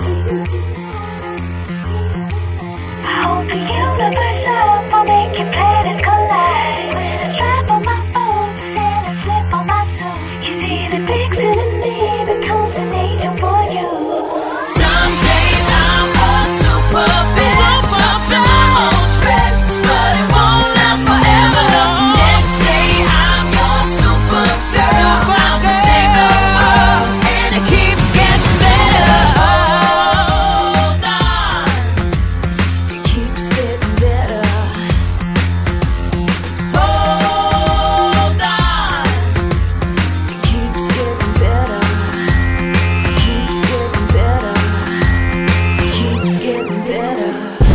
I hope the universe up will make your planets collide. With a strap on my boots and a slip on my suit, you see the vixen in me becomes an angel for you. Some days I'm a super bitch, up to my own strength, but it won't last forever. Next day I'm your super girl, I'm to save the world, and it keeps getting better. Hold on, it keeps getting better. Hold on, it keeps getting better. It keeps getting better. It keeps getting better.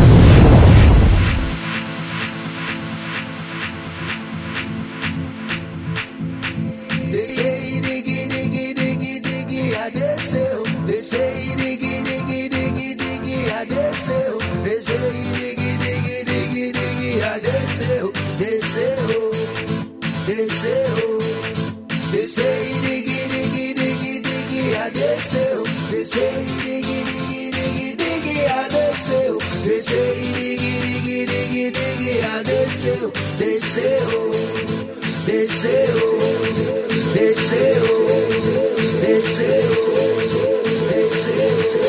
They say diggy diggy diggy diggy, I dare say. They say diggy diggy diggy diggy, I dare say. They say diggy diggy diggy diggy, I dare say. They say they say they say diggy diggy diggy diggy, I dare say. They say diggy diggy diggy diggy, I dare say. They say diggy diggy diggy diggy, I dare say. They say they say they say they say they say.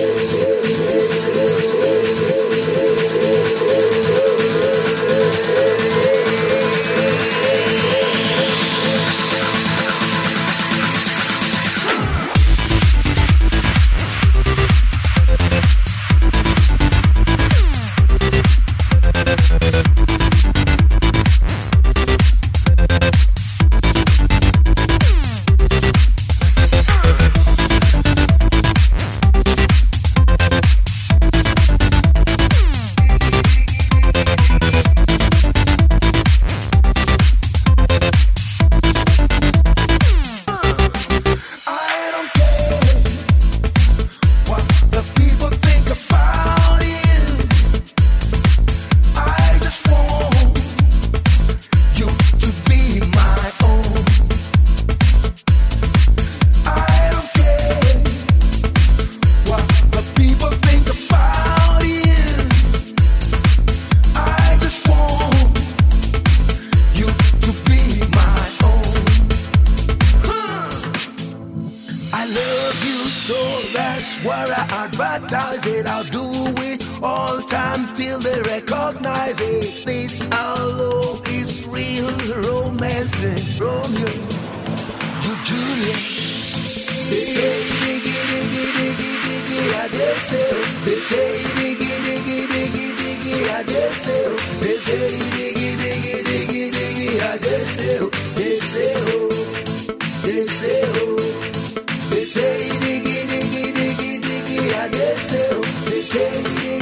Advertise it, I'll do it all time till they recognize it. This our love is real romance and Romeo, you Juliet. They say diggy diggy diggy diggy, I dare say. They say diggy diggy diggy diggy, I dare say. They say diggy diggy diggy diggy, I dare say. They say they say they say diggy diggy diggy diggy, I dare say. They say